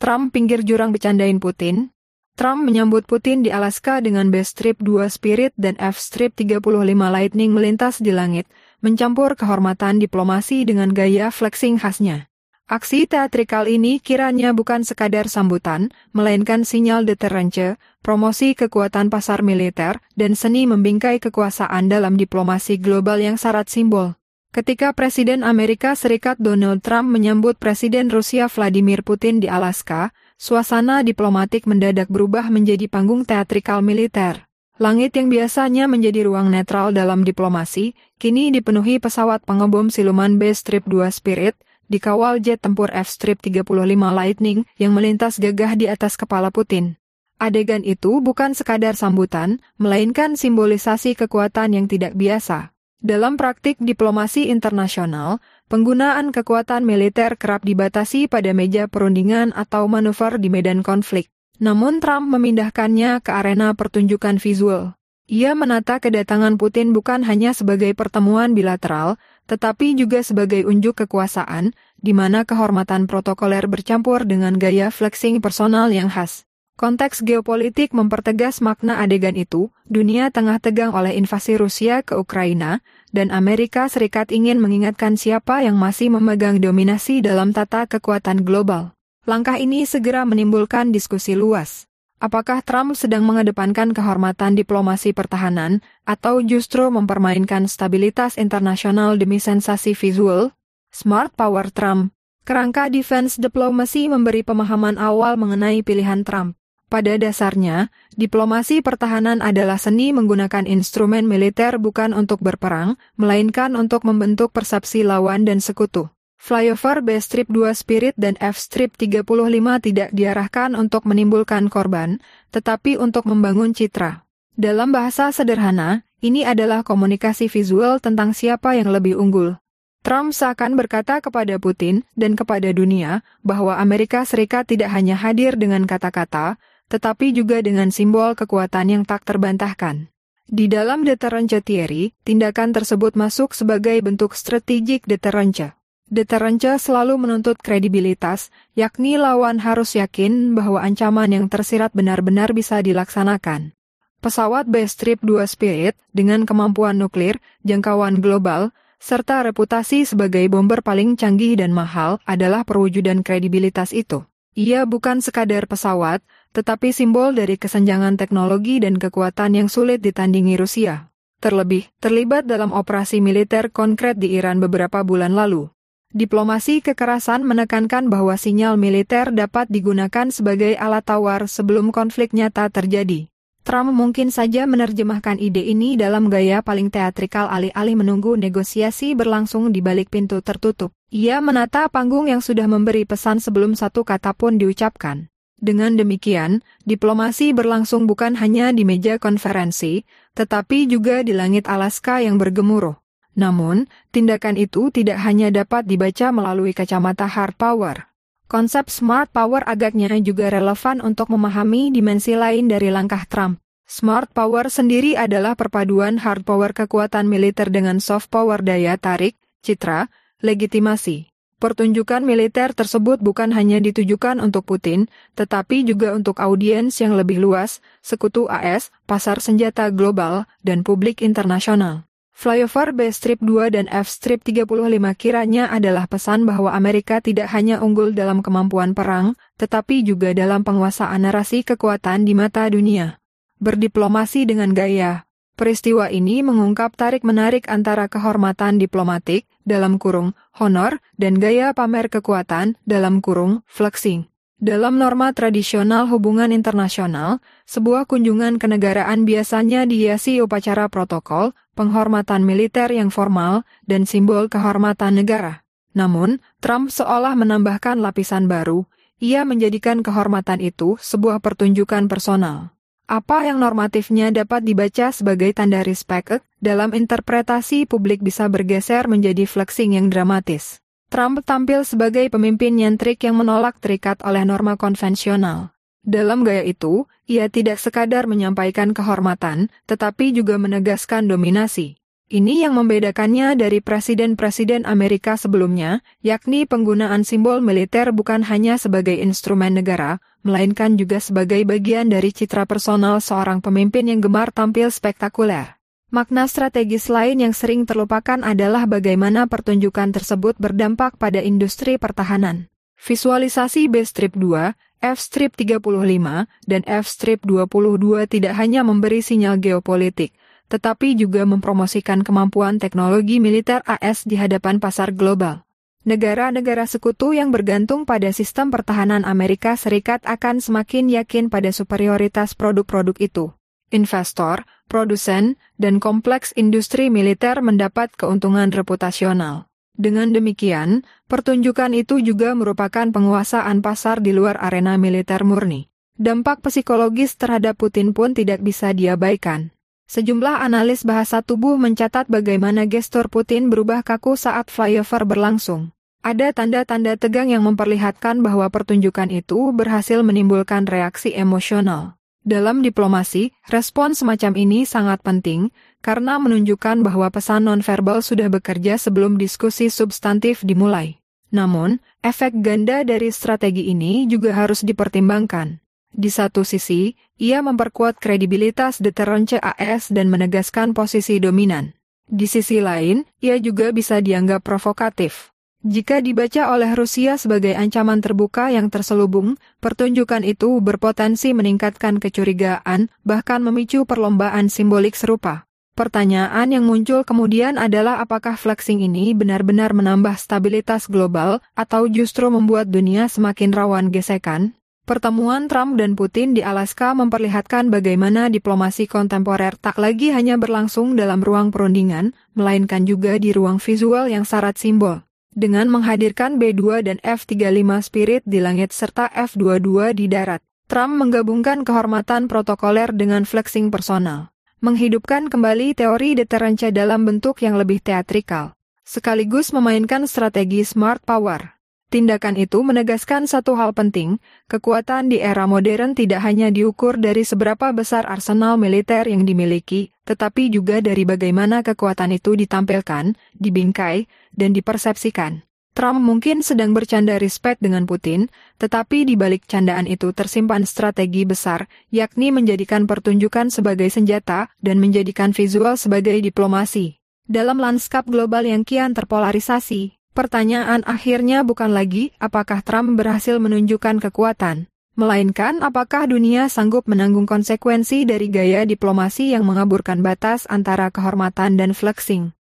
Trump pinggir jurang bercandain Putin. Trump menyambut Putin di Alaska dengan B-Strip 2 Spirit dan F-Strip 35 Lightning melintas di langit, mencampur kehormatan diplomasi dengan gaya flexing khasnya. Aksi teatrikal ini kiranya bukan sekadar sambutan, melainkan sinyal deterrence, promosi kekuatan pasar militer, dan seni membingkai kekuasaan dalam diplomasi global yang syarat simbol. Ketika Presiden Amerika Serikat Donald Trump menyambut Presiden Rusia Vladimir Putin di Alaska, suasana diplomatik mendadak berubah menjadi panggung teatrikal militer. Langit yang biasanya menjadi ruang netral dalam diplomasi, kini dipenuhi pesawat pengebom siluman B-Strip 2 Spirit, dikawal jet tempur F-Strip 35 Lightning yang melintas gagah di atas kepala Putin. Adegan itu bukan sekadar sambutan, melainkan simbolisasi kekuatan yang tidak biasa. Dalam praktik diplomasi internasional, penggunaan kekuatan militer kerap dibatasi pada meja perundingan atau manuver di medan konflik. Namun Trump memindahkannya ke arena pertunjukan visual. Ia menata kedatangan Putin bukan hanya sebagai pertemuan bilateral, tetapi juga sebagai unjuk kekuasaan, di mana kehormatan protokoler bercampur dengan gaya flexing personal yang khas. Konteks geopolitik mempertegas makna adegan itu, dunia tengah tegang oleh invasi Rusia ke Ukraina, dan Amerika Serikat ingin mengingatkan siapa yang masih memegang dominasi dalam tata kekuatan global. Langkah ini segera menimbulkan diskusi luas. Apakah Trump sedang mengedepankan kehormatan diplomasi pertahanan, atau justru mempermainkan stabilitas internasional demi sensasi visual? Smart Power Trump. Kerangka defense diplomacy memberi pemahaman awal mengenai pilihan Trump. Pada dasarnya, diplomasi pertahanan adalah seni menggunakan instrumen militer bukan untuk berperang, melainkan untuk membentuk persepsi lawan dan sekutu. Flyover B-Strip 2 Spirit dan F-Strip 35 tidak diarahkan untuk menimbulkan korban, tetapi untuk membangun citra. Dalam bahasa sederhana, ini adalah komunikasi visual tentang siapa yang lebih unggul. Trump seakan berkata kepada Putin dan kepada dunia bahwa Amerika Serikat tidak hanya hadir dengan kata-kata, tetapi juga dengan simbol kekuatan yang tak terbantahkan. Di dalam deterrence theory, tindakan tersebut masuk sebagai bentuk strategic deterrence. Deterrence selalu menuntut kredibilitas, yakni lawan harus yakin bahwa ancaman yang tersirat benar-benar bisa dilaksanakan. Pesawat B-Strip 2 Spirit dengan kemampuan nuklir, jangkauan global, serta reputasi sebagai bomber paling canggih dan mahal adalah perwujudan kredibilitas itu. Ia bukan sekadar pesawat, tetapi simbol dari kesenjangan teknologi dan kekuatan yang sulit ditandingi Rusia. Terlebih, terlibat dalam operasi militer konkret di Iran beberapa bulan lalu. Diplomasi kekerasan menekankan bahwa sinyal militer dapat digunakan sebagai alat tawar sebelum konflik nyata terjadi. Trump mungkin saja menerjemahkan ide ini dalam gaya paling teatrikal alih-alih menunggu negosiasi berlangsung di balik pintu tertutup. Ia menata panggung yang sudah memberi pesan sebelum satu kata pun diucapkan. Dengan demikian, diplomasi berlangsung bukan hanya di meja konferensi, tetapi juga di langit Alaska yang bergemuruh. Namun, tindakan itu tidak hanya dapat dibaca melalui kacamata hard power. Konsep smart power agaknya juga relevan untuk memahami dimensi lain dari langkah Trump. Smart power sendiri adalah perpaduan hard power kekuatan militer dengan soft power daya tarik, citra, legitimasi. Pertunjukan militer tersebut bukan hanya ditujukan untuk Putin, tetapi juga untuk audiens yang lebih luas, sekutu AS, pasar senjata global, dan publik internasional. Flyover B-Strip 2 dan F-Strip 35 kiranya adalah pesan bahwa Amerika tidak hanya unggul dalam kemampuan perang, tetapi juga dalam penguasaan narasi kekuatan di mata dunia. Berdiplomasi dengan gaya. Peristiwa ini mengungkap tarik-menarik antara kehormatan diplomatik, dalam kurung, honor, dan gaya pamer kekuatan, dalam kurung, flexing. Dalam norma tradisional hubungan internasional, sebuah kunjungan kenegaraan biasanya dihiasi upacara protokol, penghormatan militer yang formal, dan simbol kehormatan negara. Namun, Trump seolah menambahkan lapisan baru, ia menjadikan kehormatan itu sebuah pertunjukan personal. Apa yang normatifnya dapat dibaca sebagai tanda respect, dalam interpretasi publik bisa bergeser menjadi flexing yang dramatis. Trump tampil sebagai pemimpin nyentrik yang menolak terikat oleh norma konvensional. Dalam gaya itu, ia tidak sekadar menyampaikan kehormatan, tetapi juga menegaskan dominasi. Ini yang membedakannya dari presiden-presiden Amerika sebelumnya, yakni penggunaan simbol militer bukan hanya sebagai instrumen negara, melainkan juga sebagai bagian dari citra personal seorang pemimpin yang gemar tampil spektakuler. Makna strategis lain yang sering terlupakan adalah bagaimana pertunjukan tersebut berdampak pada industri pertahanan. Visualisasi B-strip 2, F-strip 35, dan F-strip 22 tidak hanya memberi sinyal geopolitik, tetapi juga mempromosikan kemampuan teknologi militer AS di hadapan pasar global. Negara-negara sekutu yang bergantung pada sistem pertahanan Amerika Serikat akan semakin yakin pada superioritas produk-produk itu. Investor, produsen, dan kompleks industri militer mendapat keuntungan reputasional. Dengan demikian, pertunjukan itu juga merupakan penguasaan pasar di luar arena militer murni. Dampak psikologis terhadap Putin pun tidak bisa diabaikan. Sejumlah analis bahasa tubuh mencatat bagaimana gestur Putin berubah kaku saat flyover berlangsung. Ada tanda-tanda tegang yang memperlihatkan bahwa pertunjukan itu berhasil menimbulkan reaksi emosional. Dalam diplomasi, respon semacam ini sangat penting karena menunjukkan bahwa pesan nonverbal sudah bekerja sebelum diskusi substantif dimulai. Namun, efek ganda dari strategi ini juga harus dipertimbangkan. Di satu sisi, ia memperkuat kredibilitas deterrence AS dan menegaskan posisi dominan. Di sisi lain, ia juga bisa dianggap provokatif. Jika dibaca oleh Rusia sebagai ancaman terbuka yang terselubung, pertunjukan itu berpotensi meningkatkan kecurigaan, bahkan memicu perlombaan simbolik serupa. Pertanyaan yang muncul kemudian adalah apakah flexing ini benar-benar menambah stabilitas global atau justru membuat dunia semakin rawan gesekan? Pertemuan Trump dan Putin di Alaska memperlihatkan bagaimana diplomasi kontemporer tak lagi hanya berlangsung dalam ruang perundingan, melainkan juga di ruang visual yang syarat simbol. Dengan menghadirkan B-2 dan F-35 Spirit di langit serta F-22 di darat, Trump menggabungkan kehormatan protokoler dengan flexing personal, menghidupkan kembali teori deterrence dalam bentuk yang lebih teatrikal, sekaligus memainkan strategi smart power. Tindakan itu menegaskan satu hal penting, kekuatan di era modern tidak hanya diukur dari seberapa besar arsenal militer yang dimiliki, tetapi juga dari bagaimana kekuatan itu ditampilkan, dibingkai, dan dipersepsikan. Trump mungkin sedang bercanda respect dengan Putin, tetapi di balik candaan itu tersimpan strategi besar, yakni menjadikan pertunjukan sebagai senjata dan menjadikan visual sebagai diplomasi. Dalam lanskap global yang kian terpolarisasi, pertanyaan akhirnya bukan lagi apakah Trump berhasil menunjukkan kekuatan, melainkan apakah dunia sanggup menanggung konsekuensi dari gaya diplomasi yang mengaburkan batas antara kehormatan dan flexing.